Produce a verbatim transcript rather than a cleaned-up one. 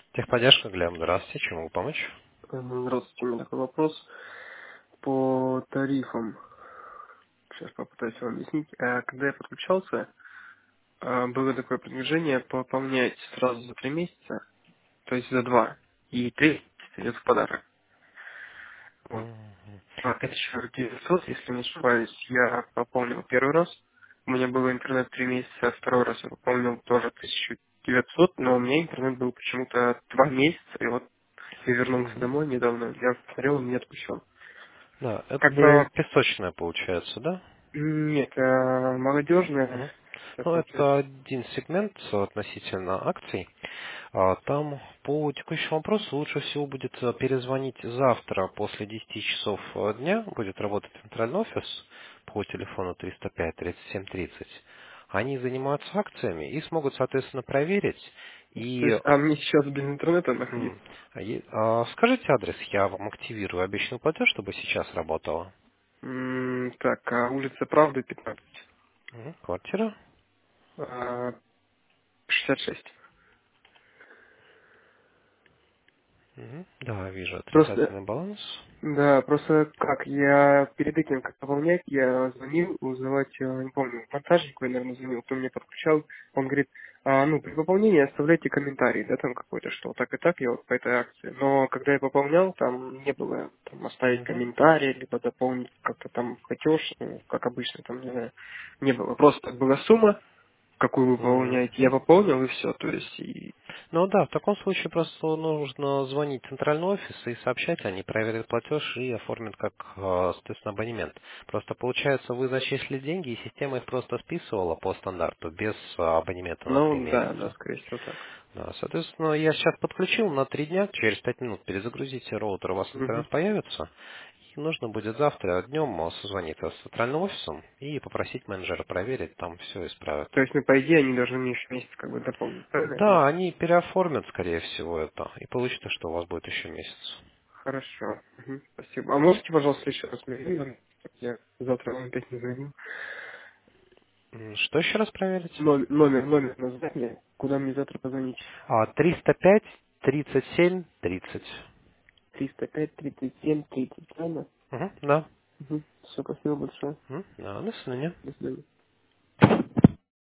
Техподдержка, Глеб, здравствуйте, чем могу помочь? Мгм. Здравствуйте, у меня такой вопрос по тарифам. Сейчас попытаюсь вам объяснить. А, Когда я подключался, а, было такое предложение пополнять сразу за три месяца, то есть за два, и три идет в подарок. Вот. Мгм. А Это- тысяча девятьсот, если не ошибаюсь, я пополнил первый раз. У меня был интернет три месяца, а второй раз я пополнил тоже тысячу девятьсот, но у меня интернет был почему-то два месяца, и вот я вернулся мгм. домой недавно, я посмотрел, он не отключен. Да, Как бы это песочная получается, да? нет, э, молодежная. Мгм. Сейчас Ну, я тебе- это один сегмент относительно акций. А, Там по текущему вопросу лучше всего будет э, перезвонить завтра после десяти часов э, дня. Будет работать центральный офис по телефону триста пять тридцать семь тридцать. Они занимаются акциями и смогут, соответственно, проверить. То И есть, а мне сейчас без интернета м, находиться? а е- а скажите адрес, я вам активирую обещанный платеж, чтобы сейчас работало. М, Так, а улица Правды пятнадцать. Мгм. Квартира. а, шестьдесят шесть. Мгм. Да, вижу Просто, отрицательный баланс. да, просто как я перед этим, как пополнять, я звонил узнавать, э, не помню, монтажнику я, наверное, звонил, кто меня подключал, он говорит, а, ну, при пополнении оставляйте комментарий, да, там какой-то, что так и так, я вот по этой акции. Но когда я пополнял, там не было, там, оставить Мгм. комментарий, либо дополнить как-то там хотешь, ну, как обычно, там, не знаю, не было. Просто была сумма, какую вы пополняете, я Мгм. пополнил и все, то есть, и, Ну да, в таком случае просто нужно звонить в центральный офис и сообщать, они проверят платеж и оформят как, э, соответственно, абонемент. Просто получается, вы зачислили деньги, и система их просто списывала по стандарту, без э, абонемента на три ну, да, да, месяца. скорее всего так. Да, соответственно, я сейчас подключил на три дня, через пять минут перезагрузите роутер, у вас Мгм. интернет появится, и нужно будет завтра днем созвониться с центральным офисом и попросить менеджера проверить, там все исправят. То есть, ну, по идее, они должны мне еще месяц как бы дополнить, правильно? Или? Да, они переоформят, скорее всего, это, и получится, что у вас будет еще месяц. Хорошо. Мгм. Спасибо. А можете, пожалуйста, еще раз мне номер? Я завтра вам опять не звоню. М, Что еще раз проверить? Номер, номер, номер назвать мне, куда мне завтра позвонить? А, триста пять тридцать семь тридцать. триста пять тридцать семь тридцать, правильно? Угу, да. Угу. Все, спасибо большое. М, Да, до свидания. До свидания.